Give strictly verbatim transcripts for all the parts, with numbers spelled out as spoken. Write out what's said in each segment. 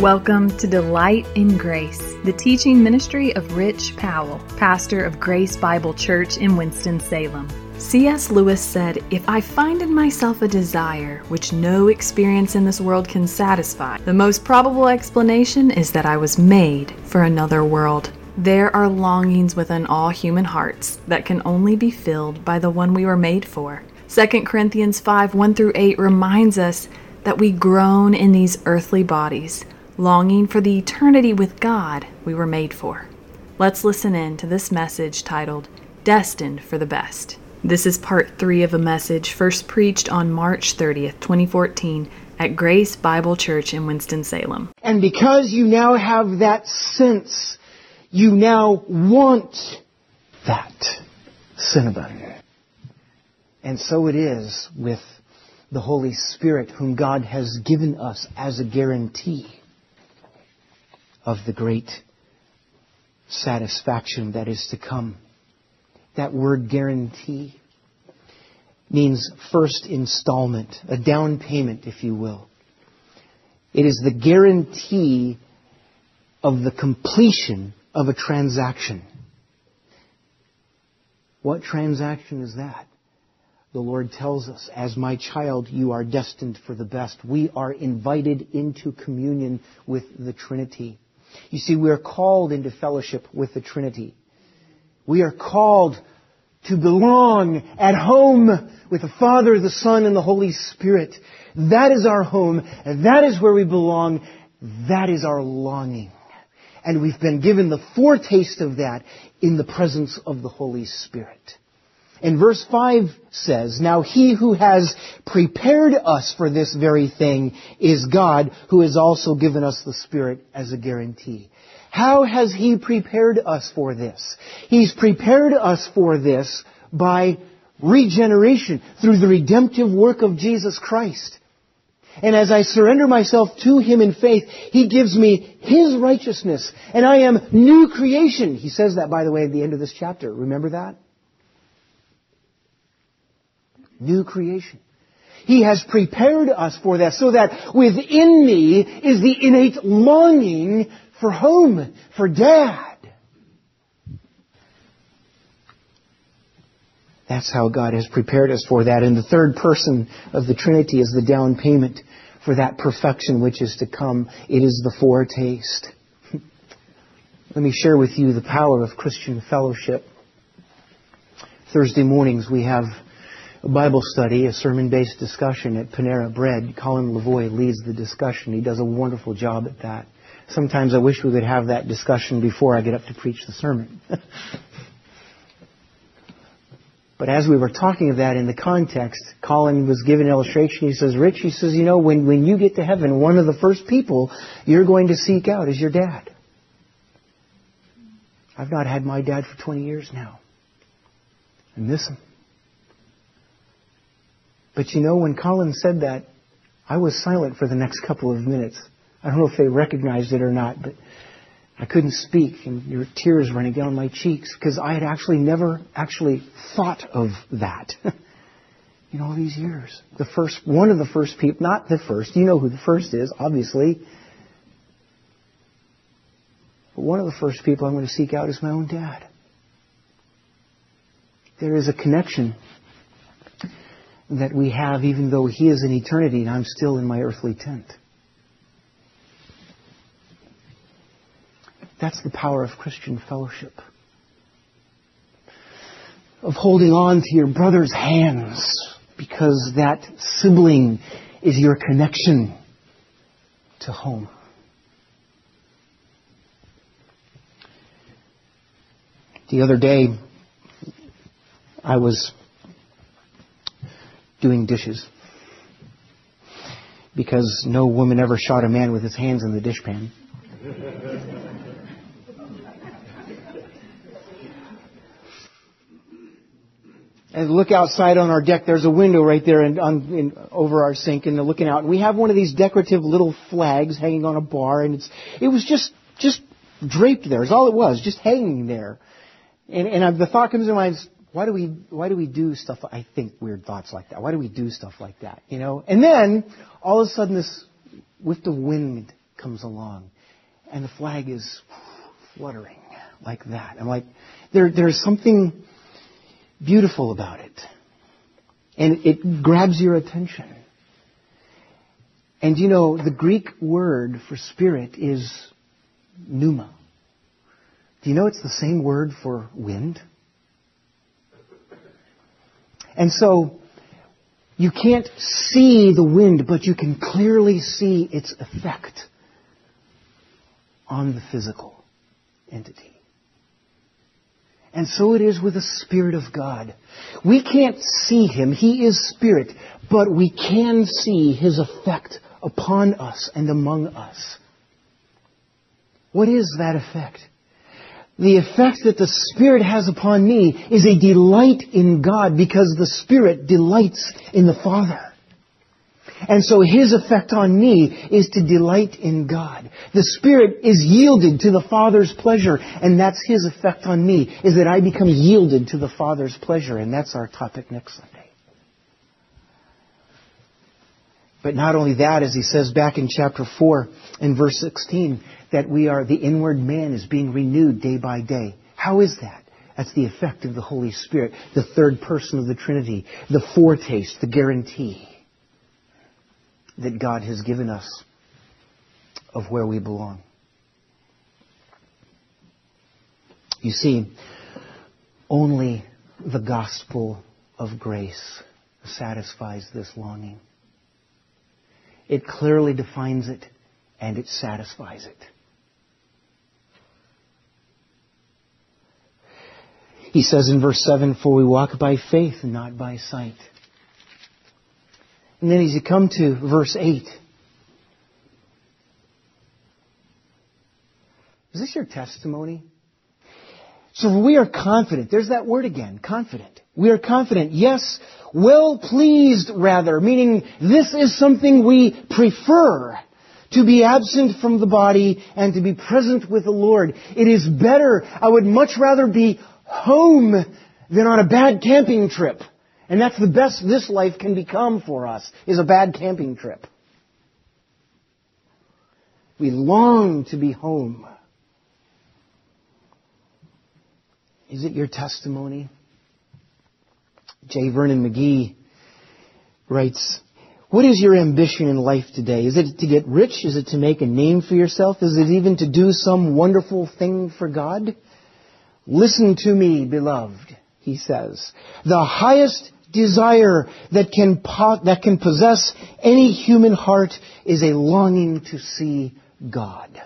Welcome to Delight in Grace, the teaching ministry of Rich Powell, pastor of Grace Bible Church in Winston-Salem. C S Lewis said, "If I find in myself a desire which no experience in this world can satisfy, the most probable explanation is that I was made for another world." There are longings within all human hearts that can only be filled by the one we were made for. Second Corinthians five, one through eight reminds us that we groan in these earthly bodies, longing for the eternity with God we were made for. Let's listen in to this message titled, Destined for the Best. This is part three of a message first preached on March thirtieth, twenty fourteen at Grace Bible Church in Winston-Salem. And because you now have that sense, you now want that cinnamon. And so it is with the Holy Spirit, whom God has given us as a guarantee of the great satisfaction that is to come. That word guarantee means first installment, a down payment, if you will. It is the guarantee of the completion of a transaction. What transaction is that? The Lord tells us, as my child, you are destined for the best. We are invited into communion with the Trinity. You see, we are called into fellowship with the Trinity. We are called to belong at home with the Father, the Son, and the Holy Spirit. That is our home. That is where we belong. That is our longing. And we've been given the foretaste of that in the presence of the Holy Spirit. And verse five says, "Now he who has prepared us for this very thing is God, who has also given us the Spirit as a guarantee." How has He prepared us for this? He's prepared us for this by regeneration through the redemptive work of Jesus Christ. And as I surrender myself to Him in faith, He gives me His righteousness. And I am new creation. He says that, by the way, at the end of this chapter. Remember that? New creation. He has prepared us for that, so that within me is the innate longing for home, for Dad. That's how God has prepared us for that. And the third person of the Trinity is the down payment for that perfection which is to come. It is the foretaste. Let me share with you the power of Christian fellowship. Thursday mornings we have a Bible study, a sermon-based discussion at Panera Bread. Colin Lavoie leads the discussion. He does a wonderful job at that. Sometimes I wish we would have that discussion before I get up to preach the sermon. But as we were talking of that in the context, Colin was given an illustration. He says, "Rich," he says, "you know, when, when you get to heaven, one of the first people you're going to seek out is your dad." I've not had my dad for twenty years now. I miss him. But you know, when Colin said that, I was silent for the next couple of minutes. I don't know if they recognized it or not, but I couldn't speak, and there were tears running down my cheeks because I had actually never actually thought of that in all these years. The first, one of the first people, not the first, you know who the first is, obviously. But one of the first people I'm going to seek out is my own dad. There is a connection that we have, even though He is in eternity and I'm still in my earthly tent. That's the power of Christian fellowship. Of holding on to your brother's hands, because that sibling is your connection to home. The other day, I was doing dishes, because no woman ever shot a man with his hands in the dishpan. And look outside on our deck. There's a window right there and on, in, over our sink, and looking out. And we have one of these decorative little flags hanging on a bar, and it's it was just just draped there. It's all it was, just hanging there. And, and I, the thought comes to mind: why do we why do we do stuff? I think weird thoughts like that. Why do we do stuff like that? You know? And then all of a sudden, this whiff of wind comes along and the flag is fluttering like that. I'm like, there, there's something beautiful about it. And it grabs your attention. And you know, the Greek word for spirit is pneuma. Do you know it's the same word for wind? And so, you can't see the wind, but you can clearly see its effect on the physical entity. And so it is with the Spirit of God. We can't see Him. He is Spirit, but we can see His effect upon us and among us. What is that effect? The effect that the Spirit has upon me is a delight in God, because the Spirit delights in the Father. And so His effect on me is to delight in God. The Spirit is yielded to the Father's pleasure, and that's His effect on me, is that I become yielded to the Father's pleasure, and that's our topic next Sunday. But not only that, as he says back in chapter four in verse sixteen, that we are, the inward man is being renewed day by day. How is that? That's the effect of the Holy Spirit, the third person of the Trinity, the foretaste, the guarantee that God has given us of where we belong. You see, only the gospel of grace satisfies this longing. It clearly defines it, and it satisfies it. He says in verse seven, for we walk by faith and not by sight. And then as you come to verse eight, is this your testimony? So we are confident. There's that word again, confident. We are confident. Yes, well pleased rather, meaning this is something we prefer, to be absent from the body and to be present with the Lord. It is better. I would much rather be home than on a bad camping trip. And that's the best this life can become for us, is a bad camping trip. We long to be home. Is it your testimony? J. Vernon McGee writes, what is your ambition in life today? Is it to get rich? Is it to make a name for yourself? Is it even to do some wonderful thing for God? Listen to me, beloved, he says. The highest desire that can po- that can possess any human heart is a longing to see God.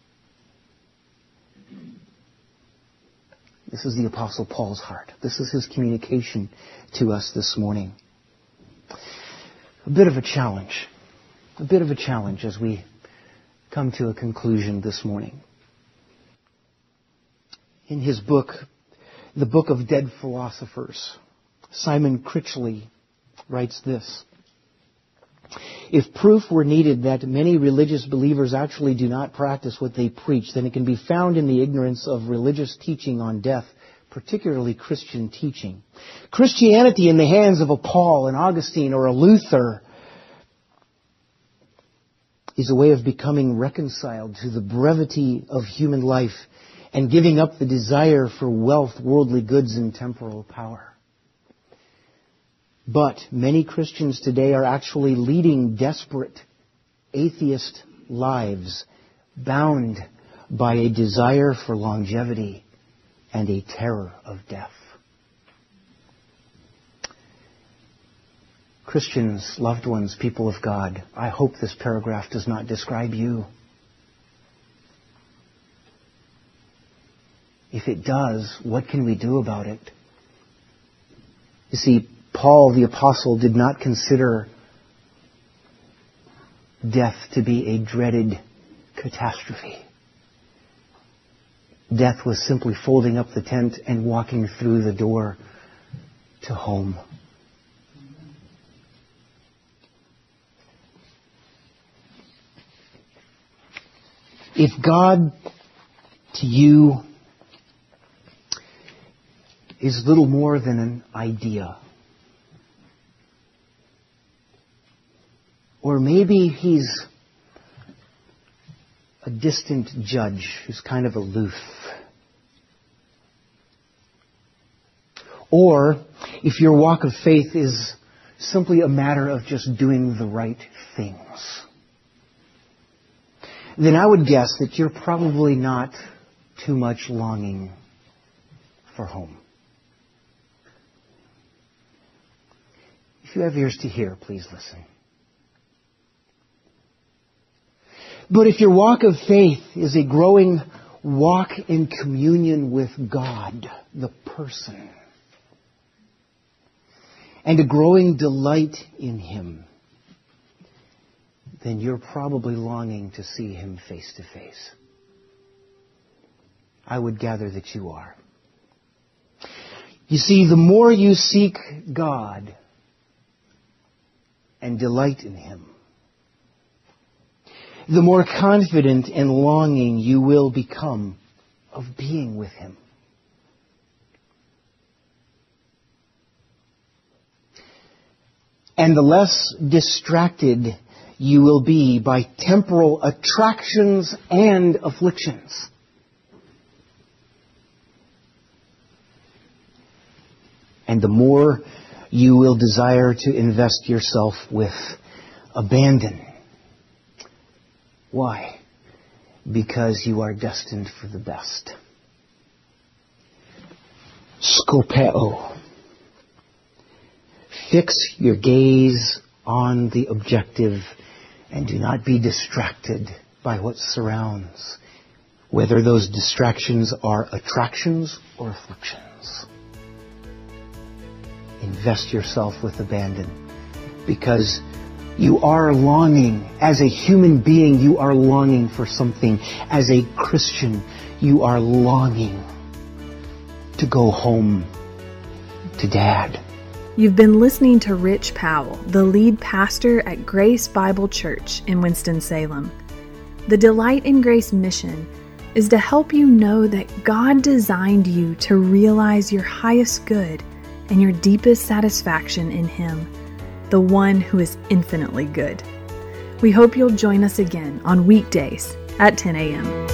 This is the Apostle Paul's heart. This is his communication to us this morning. A bit of a challenge. A bit of a challenge as we come to a conclusion this morning. In his book, The Book of Dead Philosophers, Simon Critchley writes this. If proof were needed that many religious believers actually do not practice what they preach, then it can be found in the ignorance of religious teaching on death, particularly Christian teaching. Christianity in the hands of a Paul, an Augustine, or a Luther is a way of becoming reconciled to the brevity of human life and giving up the desire for wealth, worldly goods, and temporal power. But many Christians today are actually leading desperate, atheist lives, bound by a desire for longevity and a terror of death. Christians, loved ones, people of God, I hope this paragraph does not describe you. If it does, what can we do about it? You see, Paul the Apostle did not consider death to be a dreaded catastrophe. Death was simply folding up the tent and walking through the door to home. If God to you is little more than an idea, or maybe He's a distant judge who's kind of aloof. Or if your walk of faith is simply a matter of just doing the right things, then I would guess that you're probably not too much longing for home. If you have ears to hear, please listen. But if your walk of faith is a growing walk in communion with God, the person, and a growing delight in Him, then you're probably longing to see Him face to face. I would gather that you are. You see, the more you seek God and delight in Him, the more confident and longing you will become of being with Him. And the less distracted you will be by temporal attractions and afflictions. And the more you will desire to invest yourself with abandon. Why? Because you are destined for the best. Skopeo. Fix your gaze on the objective and do not be distracted by what surrounds, whether those distractions are attractions or afflictions. Invest yourself with abandon because you are longing, as a human being, you are longing for something. As a Christian, you are longing to go home to Dad. You've been listening to Rich Powell, the lead pastor at Grace Bible Church in Winston-Salem. The Delight in Grace mission is to help you know that God designed you to realize your highest good and your deepest satisfaction in Him, the one who is infinitely good. We hope you'll join us again on weekdays at ten a.m.